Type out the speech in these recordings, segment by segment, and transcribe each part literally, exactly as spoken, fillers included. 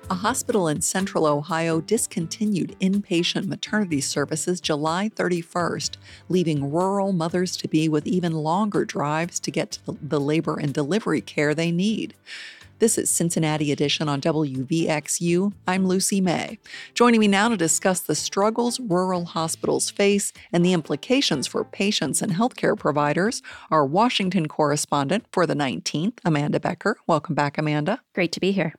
A hospital in Central Ohio discontinued inpatient maternity services July thirty-first, leaving rural mothers-to-be with even longer drives to get to the labor and delivery care they need. This is Cincinnati Edition on W V X U. I'm Lucy May. Joining me now to discuss the struggles rural hospitals face and the implications for patients and healthcare providers, our Washington correspondent for the nineteenth, Amanda Becker. Welcome back, Amanda. Great to be here.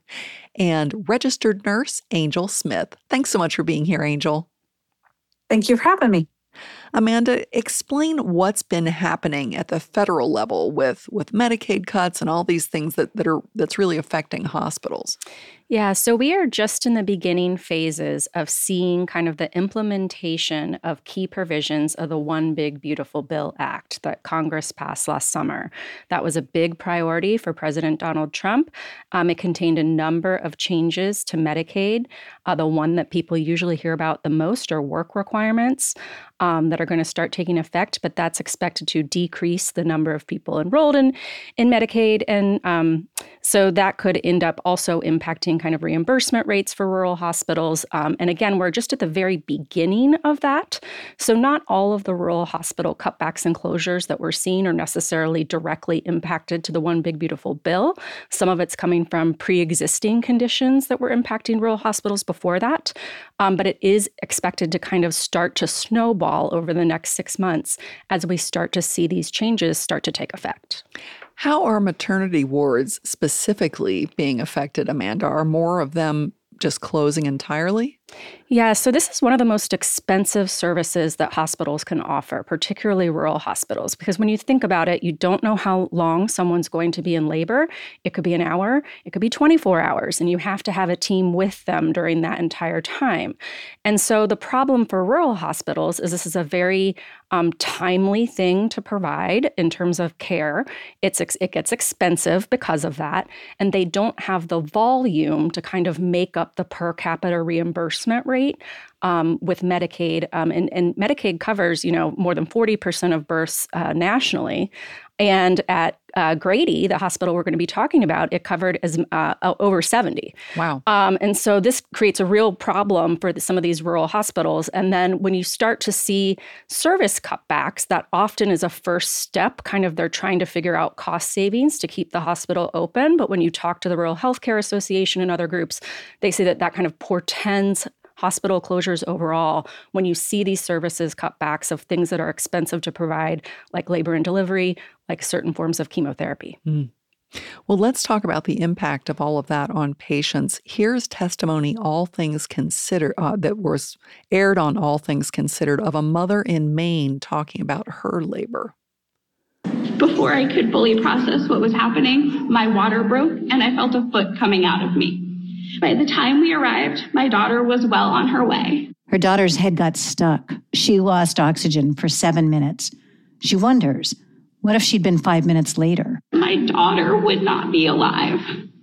And registered nurse, Angel Smith. Thanks so much for being here, Angel. Thank you for having me. Amanda, explain what's been happening at the federal level with, with Medicaid cuts and all these things that, that are that's really affecting hospitals. Yeah, so we are just in the beginning phases of seeing kind of the implementation of key provisions of the One Big Beautiful Bill Act that Congress passed last summer. That was a big priority for President Donald Trump. Um, it contained a number of changes to Medicaid. Uh, the one that people usually hear about the most are work requirements um, that are going to start taking effect, but that's expected to decrease the number of people enrolled in, in Medicaid. And um, so that could end up also impacting kind of reimbursement rates for rural hospitals. Um, and again, we're just at the very beginning of that. So not all of the rural hospital cutbacks and closures that we're seeing are necessarily directly impacted to the One Big Beautiful Bill. Some of it's coming from pre-existing conditions that were impacting rural hospitals before that. Um, but it is expected to kind of start to snowball over the next six months as we start to see these changes start to take effect. How are maternity wards specifically being affected, Amanda? Are more of them just closing entirely? Yeah, so this is one of the most expensive services that hospitals can offer, particularly rural hospitals, because when you think about it, you don't know how long someone's going to be in labor. It could be an hour, it could be twenty-four hours, and you have to have a team with them during that entire time. And so the problem for rural hospitals is this is a very um, timely thing to provide in terms of care. It's it gets expensive because of that, and they don't have the volume to kind of make up the per capita reimbursement rate um, with Medicaid. Um, and, and Medicaid covers, you know, more than forty percent of births uh, nationally. And at uh, Grady, the hospital we're going to be talking about, it covered as uh, over seventy. Wow. Um, and so this creates a real problem for the, some of these rural hospitals. And then when you start to see service cutbacks, that often is a first step. Kind of they're trying to figure out cost savings to keep the hospital open. But when you talk to the Rural Healthcare Association and other groups, they say that that kind of portends hospital closures overall when you see these services cutbacks of things that are expensive to provide, like labor and delivery, like certain forms of chemotherapy. Mm. Well, let's talk about the impact of all of that on patients. Here's testimony, All Things Considered, uh, that was aired on All Things Considered, of a mother in Maine talking about her labor. Before I could fully process what was happening, my water broke and I felt a foot coming out of me. By the time we arrived, my daughter was well on her way. Her daughter's head got stuck. She lost oxygen for seven minutes. She wonders, what if she'd been five minutes later? My daughter would not be alive.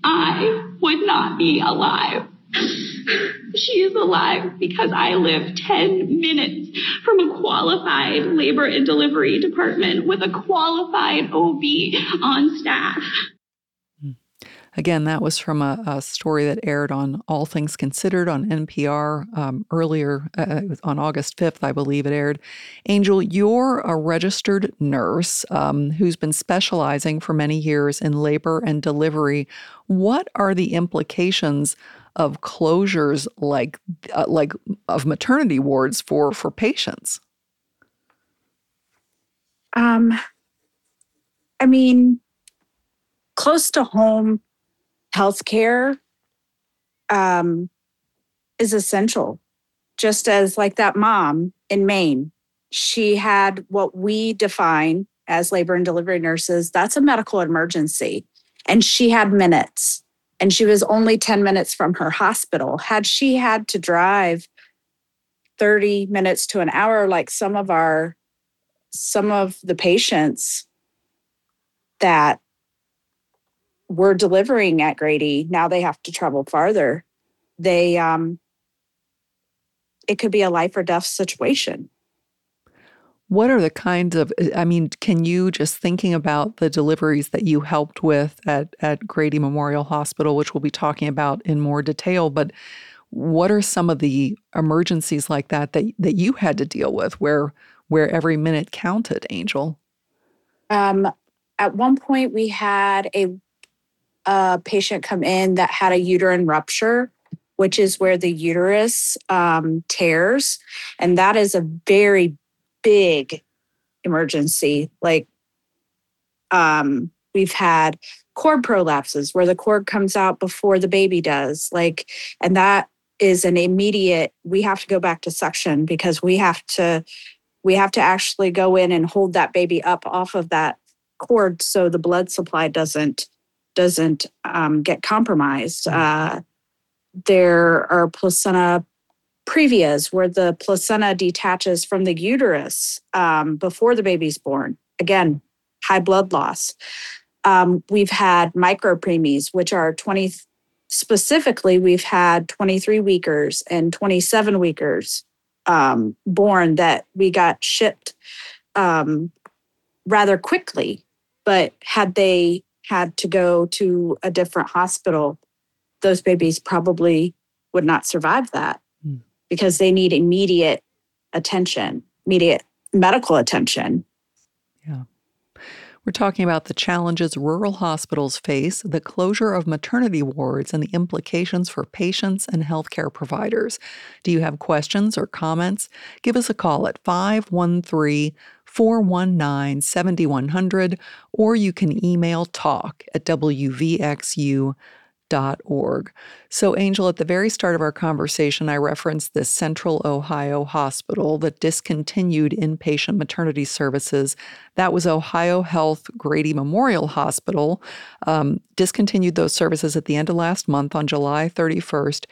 I would not be alive. She is alive because I live ten minutes from a qualified labor and delivery department with a qualified O B on staff. Again, that was from a, a story that aired on All Things Considered on N P R um, earlier, uh, on August fifth, I believe it aired. Angel, you're a registered nurse um, who's been specializing for many years in labor and delivery. What are the implications of closures like uh, like of maternity wards for, for patients? Um, I mean, close to home healthcare um, is essential. Just as like that mom in Maine, she had what we define as labor and delivery nurses. That's a medical emergency. And she had minutes. And she was only ten minutes from her hospital. Had she had to drive thirty minutes to an hour, like some of our, some of the patients that were delivering at Grady, now they have to travel farther. They, um, it could be a life or death situation. What are the kinds of, I mean, can you, just thinking about the deliveries that you helped with at, at Grady Memorial Hospital, which we'll be talking about in more detail, but what are some of the emergencies like that that, that you had to deal with where where every minute counted, Angel? Um, at one point, we had a, a patient come in that had a uterine rupture, which is where the uterus um, tears. And that is a very big emergency. Like um, we've had cord prolapses where the cord comes out before the baby does. Like, and that is an immediate, we have to go back to suction because we have to We have to actually go in and hold that baby up off of that cord so the blood supply doesn't doesn't um, get compromised. Uh, there are placenta previas where the placenta detaches from the uterus um, before the baby's born. Again, high blood loss. Um, we've had micropreemies, which are twenty. Specifically, we've had twenty-three weekers and twenty-seven weekers. Um, born that we got shipped um, rather quickly, but had they had to go to a different hospital, those babies probably would not survive that mm. because they need immediate attention, immediate medical attention. Yeah. We're talking about the challenges rural hospitals face, the closure of maternity wards, and the implications for patients and healthcare providers. Do you have questions or comments? Give us a call at five one three, four one nine, seven one zero zero, or you can email talk at w v x u dot org. So, Angel, at the very start of our conversation, I referenced this Central Ohio hospital that discontinued inpatient maternity services. That was Ohio Health Grady Memorial Hospital, um, discontinued those services at the end of last month on July thirty-first.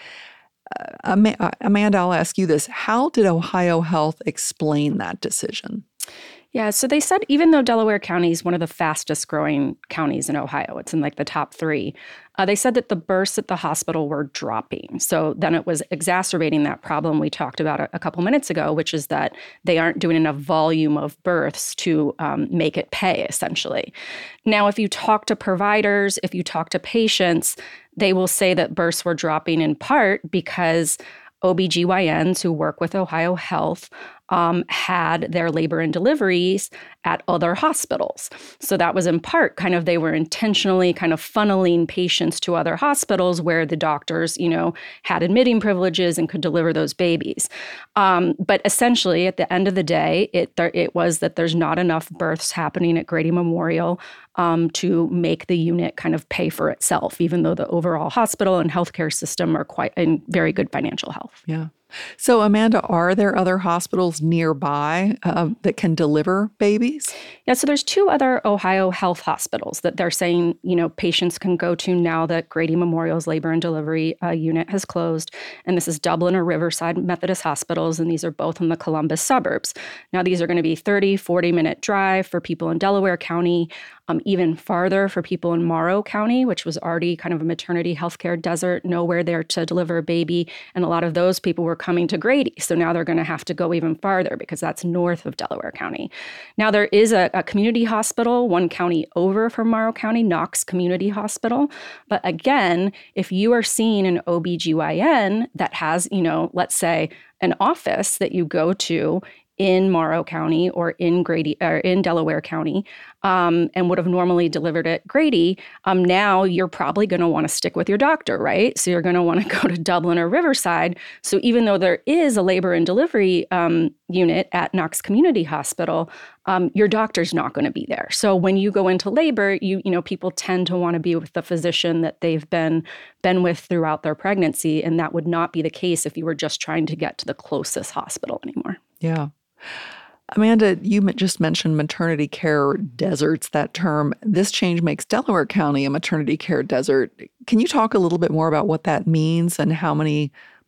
Uh, Amanda, I'll ask you this. How did Ohio Health explain that decision? Yeah, so they said even though Delaware County is one of the fastest growing counties in Ohio, it's in like the top three, uh, they said that the births at the hospital were dropping. So then it was exacerbating that problem we talked about a, a couple minutes ago, which is that they aren't doing enough volume of births to um, make it pay, essentially. Now, if you talk to providers, if you talk to patients, they will say that births were dropping in part because O B G Y Ns who work with Ohio Health um, had their labor and deliveries at other hospitals. So that was in part kind of, they were intentionally kind of funneling patients to other hospitals where the doctors, you know, had admitting privileges and could deliver those babies. Um, but essentially, at the end of the day, it there, it was that there's not enough births happening at Grady Memorial um, to make the unit kind of pay for itself, even though the overall hospital and healthcare system are quite in very good financial health. Yeah. So, Amanda, are there other hospitals nearby uh, that can deliver babies? Yeah, so there's two other Ohio Health hospitals that they're saying, you know, patients can go to now that Grady Memorial's labor and delivery uh, unit has closed. And this is Dublin or Riverside Methodist hospitals, and these are both in the Columbus suburbs. Now, these are going to be thirty, forty-minute drive for people in Delaware County, um, even farther for people in Morrow County, which was already kind of a maternity healthcare desert, nowhere there to deliver a baby. And a lot of those people were coming to Grady. So now they're going to have to go even farther because that's north of Delaware County. Now there is a, a community hospital, one county over from Morrow County, Knox Community Hospital. But again, if you are seeing an O B G Y N that has, you know, let's say an office that you go to in Morrow County or in Grady or in Delaware County, um, and would have normally delivered at Grady, um, now you're probably going to want to stick with your doctor, right? So you're going to want to go to Dublin or Riverside. So even though there is a labor and delivery um, unit at Knox Community Hospital, um, your doctor's not going to be there. So when you go into labor, you you know people tend to want to be with the physician that they've been been with throughout their pregnancy, and that would not be the case if you were just trying to get to the closest hospital anymore. Yeah. Amanda, you just mentioned maternity care deserts, that term. This change makes Delaware County a maternity care desert. Can you talk a little bit more about what that means and how many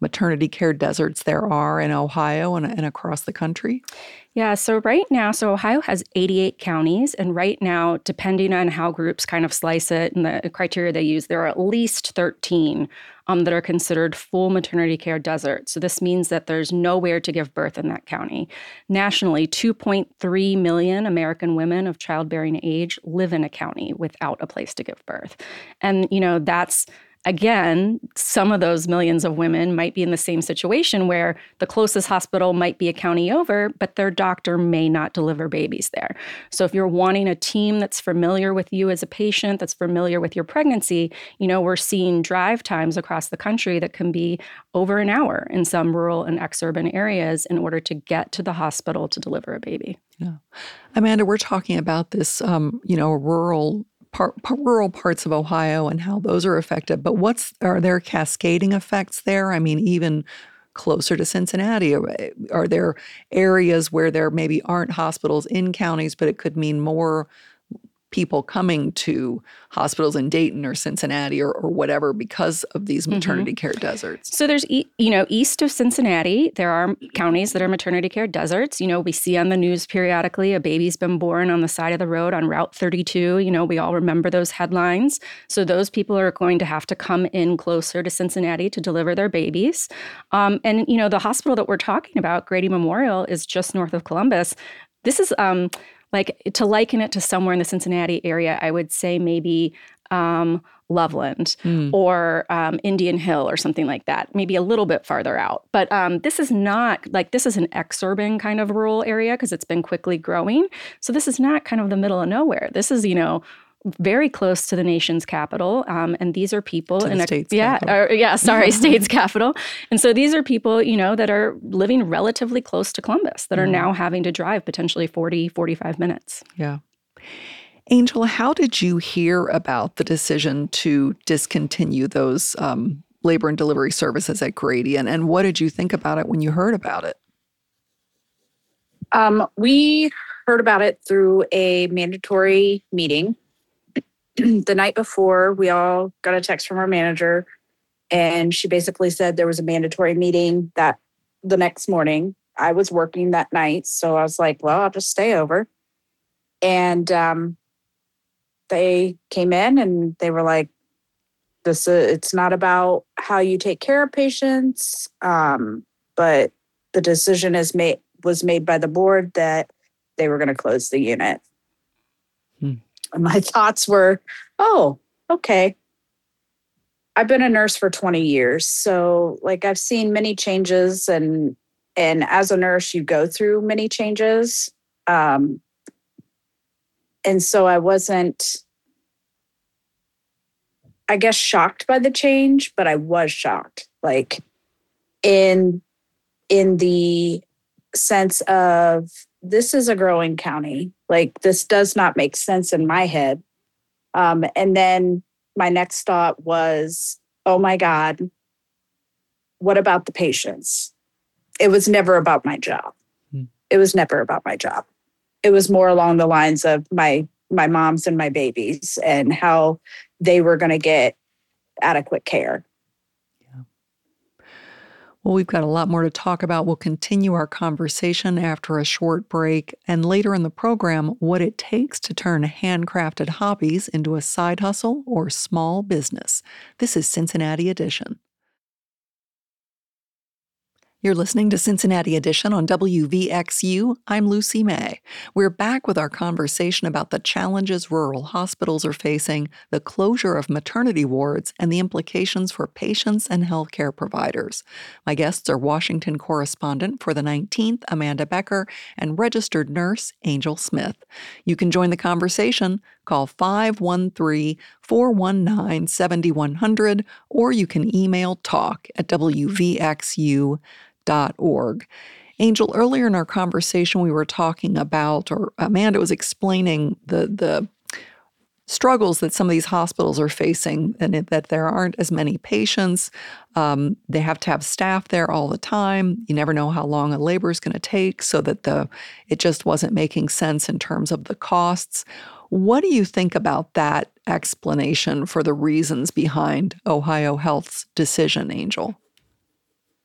maternity care deserts there are in Ohio and, and across the country? Yeah, so right now, so Ohio has eighty-eight counties, and right now, depending on how groups kind of slice it and the criteria they use, there are at least thirteen um, that are considered full maternity care deserts. So this means that there's nowhere to give birth in that county. Nationally, two point three million American women of childbearing age live in a county without a place to give birth. And, you know, that's Again, some of those millions of women might be in the same situation where the closest hospital might be a county over, but their doctor may not deliver babies there. So if you're wanting a team that's familiar with you as a patient, that's familiar with your pregnancy, you know, we're seeing drive times across the country that can be over an hour in some rural and exurban areas in order to get to the hospital to deliver a baby. Yeah. Amanda, we're talking about this, um, you know, rural Par, par, rural parts of Ohio and how those are affected. But what's are there cascading effects there? I mean, even closer to Cincinnati, are, are there areas where there maybe aren't hospitals in counties, but it could mean more people coming to hospitals in Dayton or Cincinnati or, or whatever because of these maternity mm-hmm. care deserts? So there's, you know, east of Cincinnati, there are counties that are maternity care deserts. You know, we see on the news periodically a baby's been born on the side of the road on Route thirty-two. You know, we all remember those headlines. So those people are going to have to come in closer to Cincinnati to deliver their babies. Um, and, you know, the hospital that we're talking about, Grady Memorial, is just north of Columbus. This is... Um, Like, to liken it to somewhere in the Cincinnati area, I would say maybe um, Loveland mm. or um, Indian Hill or something like that, maybe a little bit farther out. But um, this is not, like, this is an exurban kind of rural area because it's been quickly growing. So this is not kind of the middle of nowhere. This is, you know, very close to the nation's capital. Um, and these are people to in the a state's yeah, capital. Or, yeah, sorry, state's capital. And so these are people, you know, that are living relatively close to Columbus that are mm. now having to drive potentially forty, forty-five minutes. Yeah. Angel, how did you hear about the decision to discontinue those um, labor and delivery services at Grady? And, and what did you think about it when you heard about it? Um, we heard about it through a mandatory meeting. The night before, we all got a text from our manager, and she basically said there was a mandatory meeting that the next morning. I was working that night, so I was like, well, I'll just stay over. And um, they came in and they were like, "This uh, it's not about how you take care of patients, um, but the decision is made was made by the board that they were going to close the unit." Hmm. And my thoughts were, oh, okay. I've been a nurse for twenty years. So like I've seen many changes, and and as a nurse, you go through many changes. Um, and so I wasn't, I guess, shocked by the change, but I was shocked. Like in in the sense of, this is a growing county. Like, this does not make sense in my head. Um, and then my next thought was, oh my God, what about the patients? It was never about my job. Hmm. It was never about my job. It was more along the lines of my my moms and my babies and how they were going to get adequate care. Well, we've got a lot more to talk about. We'll continue our conversation after a short break, and later in the program, what it takes to turn handcrafted hobbies into a side hustle or small business. This is Cincinnati Edition. You're listening to Cincinnati Edition on W V X U. I'm Lucy May. We're back with our conversation about the challenges rural hospitals are facing, the closure of maternity wards, and the implications for patients and healthcare providers. My guests are Washington correspondent for the nineteenth, Amanda Becker, and registered nurse, Angel Smith. You can join the conversation. Call five one three, four one nine, seven one zero zero, or you can email talk at w v x u dot org. Angel, earlier in our conversation, we were talking about, or Amanda was explaining the the struggles that some of these hospitals are facing, and it, that there aren't as many patients. Um, they have to have staff there all the time. You never know how long a labor is going to take, so that the it just wasn't making sense in terms of the costs. What do you think about that explanation for the reasons behind Ohio Health's decision, Angel?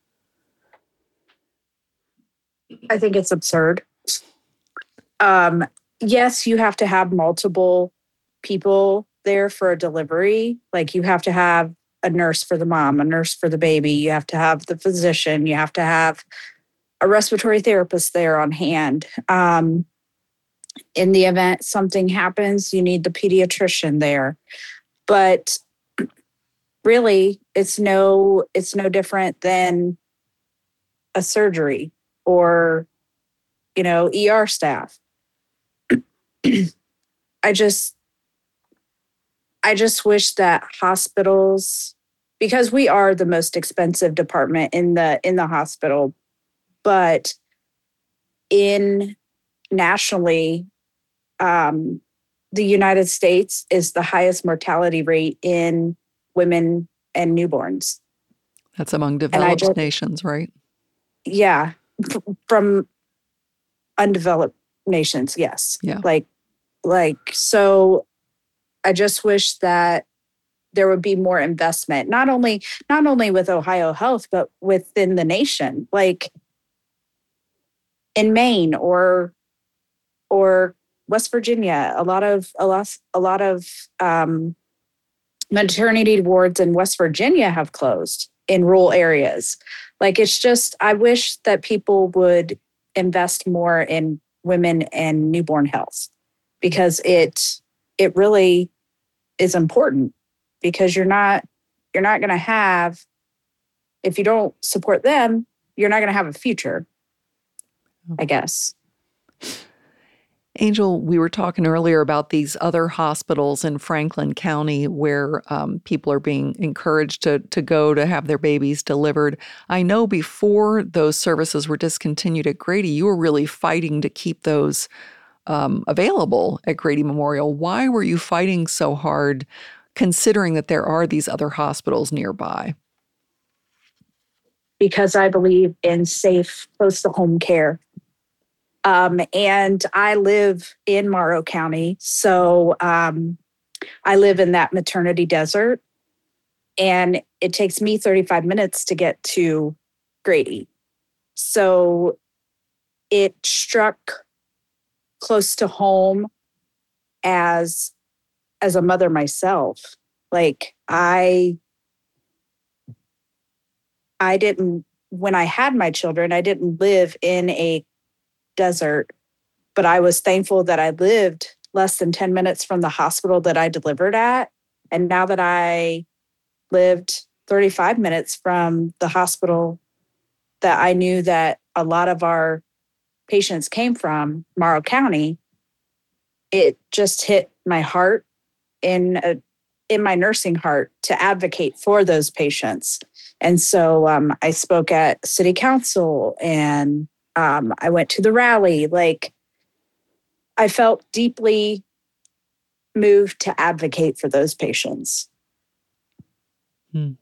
I think it's absurd. Um, yes, you have to have multiple people there for a delivery. Like you have to have a nurse for the mom, a nurse for the baby. You have to have the physician. You have to have a respiratory therapist there on hand. Um, in the event something happens, you need the pediatrician there. But really, it's no it's no different than a surgery or, you know, E R staff. I just I just wish that hospitals, because we are the most expensive department in the in the hospital, but in nationally, um, the United States is the highest mortality rate in women and newborns. That's among developed just, nations, right? Yeah, f- from undeveloped nations, yes. Yeah. Like, like so. I just wish that there would be more investment, not only not only with Ohio Health, but within the nation, like in Maine or or West Virginia. A lot of a lot a lot of um, maternity wards in West Virginia have closed in rural areas. Like it's just, I wish that people would invest more in women and newborn health because it it really is important, because you're not you're not going to have, if you don't support them, you're not going to have a future, I guess. Angel, we were talking earlier about these other hospitals in Franklin County where um, people are being encouraged to, to go to have their babies delivered. I know before those services were discontinued at Grady, you were really fighting to keep those um, available at Grady Memorial. Why were you fighting so hard, considering that there are these other hospitals nearby? Because I believe in safe, close to home care. Um, and I live in Morrow County. So um, I live in that maternity desert. And it takes me thirty-five minutes to get to Grady. So it struck close to home as as a mother myself. Like I I didn't, when I had my children, I didn't live in a desert, but I was thankful that I lived less than ten minutes from the hospital that I delivered at. And now that I lived thirty-five minutes from the hospital that I knew that a lot of our patients came from, Morrow County, it just hit my heart in a, in my nursing heart to advocate for those patients. And so um, I spoke at city council and um, I went to the rally. Like I felt deeply moved to advocate for those patients. Hmm.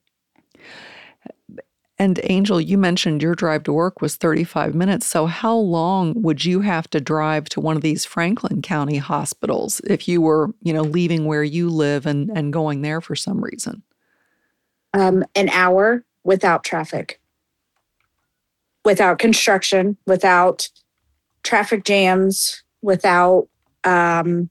And Angel, you mentioned your drive to work was thirty-five minutes. So how long would you have to drive to one of these Franklin County hospitals if you were, you know, leaving where you live and, and going there for some reason? Um, an hour without traffic, without construction, without traffic jams, without um,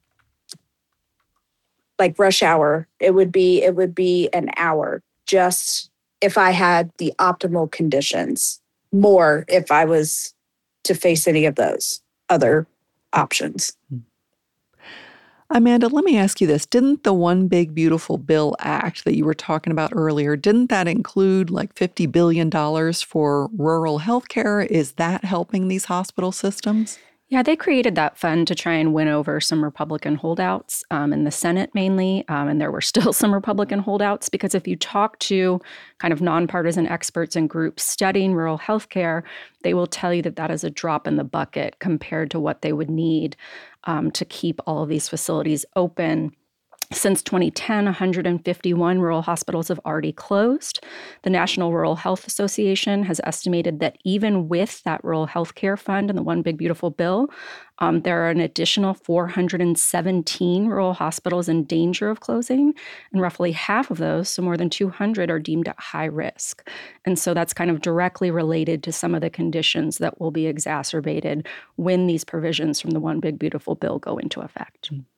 like rush hour. It would be it would be an hour just if I had the optimal conditions, more if I was to face any of those other options. Amanda, let me ask you this. Didn't the One Big Beautiful Bill Act that you were talking about earlier, didn't that include like fifty billion dollars for rural health care? Is that helping these hospital systems? Yeah, they created that fund to try and win over some Republican holdouts um, in the Senate mainly. Um, and there were still some Republican holdouts because if you talk to kind of nonpartisan experts and groups studying rural health care, they will tell you that that is a drop in the bucket compared to what they would need um, to keep all of these facilities open Since twenty ten, one hundred fifty-one rural hospitals have already closed. The National Rural Health Association has estimated that even with that Rural Health Care Fund and the One Big Beautiful Bill, um, there are an additional four hundred seventeen rural hospitals in danger of closing, and roughly half of those, so more than two hundred, are deemed at high risk. And so that's kind of directly related to some of the conditions that will be exacerbated when these provisions from the One Big Beautiful Bill go into effect. Mm-hmm.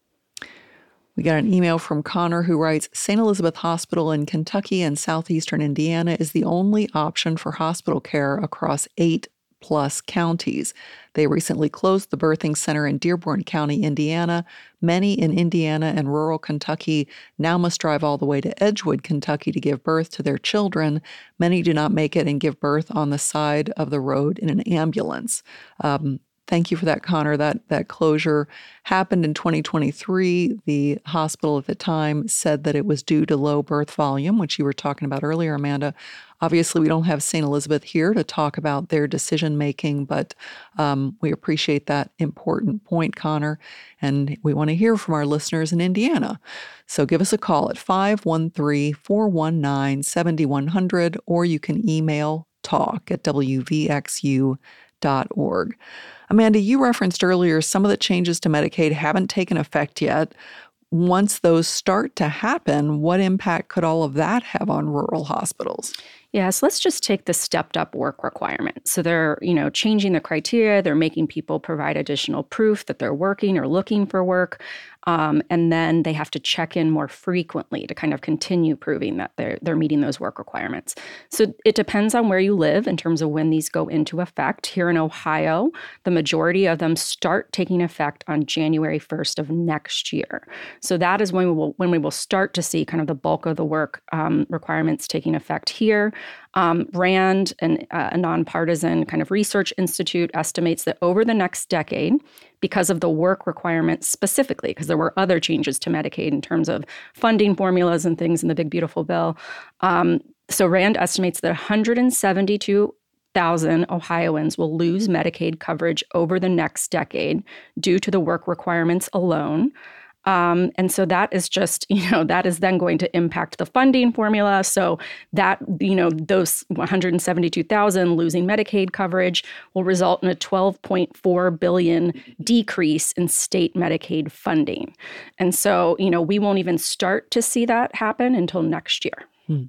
We got an email from Connor who writes, Saint Elizabeth Hospital in Kentucky and southeastern Indiana is the only option for hospital care across eight plus counties. They recently closed the birthing center in Dearborn County, Indiana. Many in Indiana and rural Kentucky now must drive all the way to Edgewood, Kentucky to give birth to their children. Many do not make it and give birth on the side of the road in an ambulance. Um, Thank you for that, Connor. That that closure happened in twenty twenty-three. The hospital at the time said that it was due to low birth volume, which you were talking about earlier, Amanda. Obviously, we don't have Saint Elizabeth here to talk about their decision-making, but um, we appreciate that important point, Connor, and we want to hear from our listeners in Indiana. So give us a call at five one three, four one nine, seven one zero zero, or you can email talk at w v x u dot org. Amanda, you referenced earlier some of the changes to Medicaid haven't taken effect yet. Once those start to happen, what impact could all of that have on rural hospitals? Yeah, so let's just take the stepped up work requirement. So they're, you know, changing the criteria. They're making people provide additional proof that they're working or looking for work. Um, and then they have to check in more frequently to kind of continue proving that they're they're meeting those work requirements. So it depends on where you live in terms of when these go into effect. Here in Ohio, the majority of them start taking effect on January first of next year. So that is when we will when we will start to see kind of the bulk of the work um, requirements taking effect here. Um, RAND, an, uh, a nonpartisan kind of research institute, estimates that over the next decade, because of the work requirements specifically, because there were other changes to Medicaid in terms of funding formulas and things in the Big Beautiful Bill. Um, so RAND estimates that one hundred seventy-two thousand Ohioans will lose Medicaid coverage over the next decade due to the work requirements alone. Um, and so that is just, you know, that is then going to impact the funding formula. So that, you know, those one hundred seventy-two thousand losing Medicaid coverage will result in a twelve point four billion dollars decrease in state Medicaid funding. And so, you know, we won't even start to see that happen until next year. Hmm.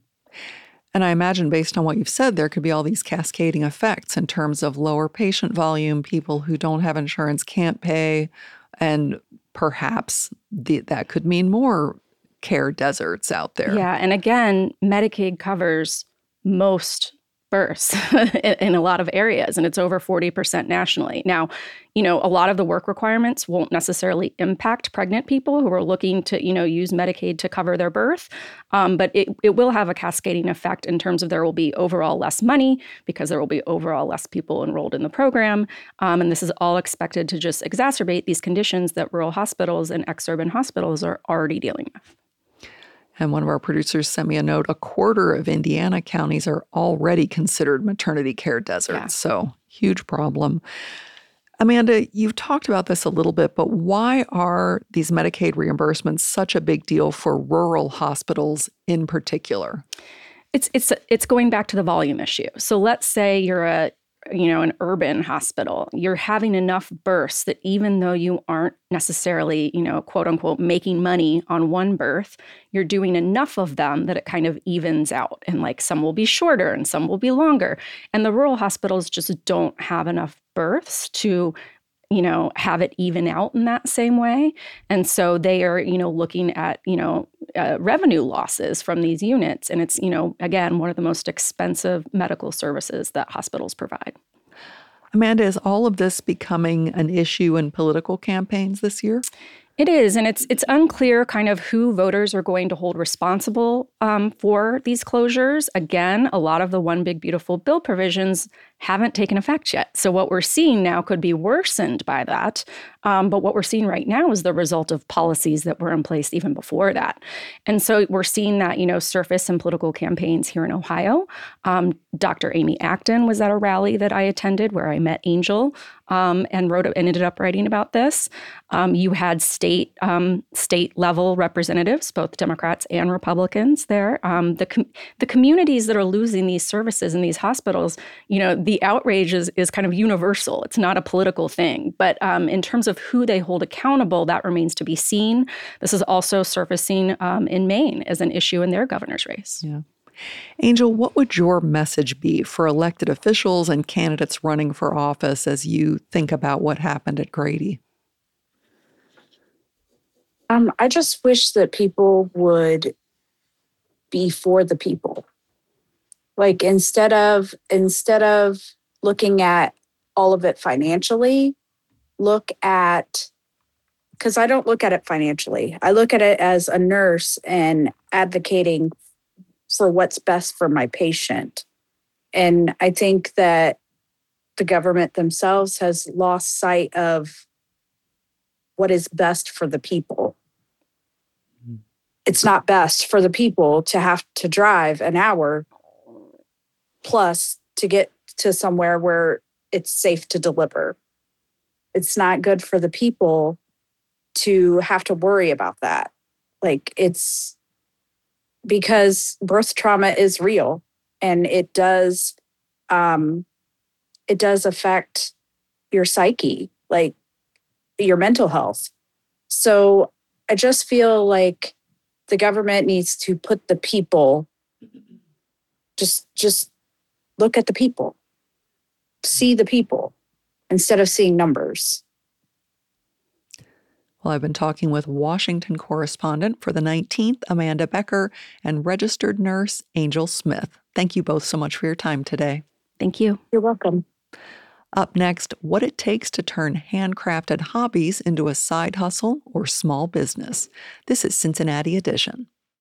And I imagine based on what you've said, there could be all these cascading effects in terms of lower patient volume, people who don't have insurance can't pay, and perhaps the, that could mean more care deserts out there. Yeah. And again, Medicaid covers most births in, in a lot of areas, and it's over forty percent nationally. Now, you know, a lot of the work requirements won't necessarily impact pregnant people who are looking to, you know, use Medicaid to cover their birth. Um, but it, it will have a cascading effect in terms of there will be overall less money because there will be overall less people enrolled in the program. Um, and this is all expected to just exacerbate these conditions that rural hospitals and exurban hospitals are already dealing with. And one of our producers sent me a note. A quarter of Indiana counties are already considered maternity care deserts. Yeah. So huge problem. Amanda, you've talked about this a little bit, but why are these Medicaid reimbursements such a big deal for rural hospitals in particular? It's it's it's going back to the volume issue. So let's say you're a you know, an urban hospital, you're having enough births that even though you aren't necessarily, you know, quote unquote, making money on one birth, you're doing enough of them that it kind of evens out. And like some will be shorter and some will be longer. And the rural hospitals just don't have enough births to, you know, have it even out in that same way. And so they are, you know, looking at, you know, uh, revenue losses from these units. And it's, you know, again, one of the most expensive medical services that hospitals provide. Amanda, is all of this becoming an issue in political campaigns this year? It is, and it's it's unclear kind of who voters are going to hold responsible um, for these closures. Again, a lot of the One Big Beautiful Bill provisions haven't taken effect yet. So what we're seeing now could be worsened by that. Um, but what we're seeing right now is the result of policies that were in place even before that. And so we're seeing that, you know, surface in political campaigns here in Ohio. Um, Doctor Amy Acton was at a rally that I attended where I met Angel um, and wrote and ended up writing about this. Um, you had state um, state level representatives, both Democrats and Republicans there. Um, the com- the communities that are losing these services in these hospitals, you know, the outrage is, is kind of universal. It's not a political thing. But um, in terms of who they hold accountable, that remains to be seen. This is also surfacing um, in Maine as an issue in their governor's race. Yeah. Angel, what would your message be for elected officials and candidates running for office as you think about what happened at Grady? Um, I just wish that people would be for the people. Like instead of instead of looking at all of it financially, look at, because I don't look at it financially. I look at it as a nurse and advocating for what's best for my patient. And I think that the government themselves has lost sight of what is best for the people. Mm-hmm. It's not best for the people to have to drive an hour plus to get to somewhere where it's safe to deliver. It's not good for the people to have to worry about that. Like it's because birth trauma is real and it does, um, it does affect your psyche, like your mental health. So I just feel like the government needs to put the people, just, just look at the people, see the people instead of seeing numbers. Well, I've been talking with Washington correspondent for the nineteenth, Amanda Becker, and registered nurse Angel Smith. Thank you both so much for your time today. Thank you. You're welcome. Up next, what it takes to turn handcrafted hobbies into a side hustle or small business. This is Cincinnati Edition.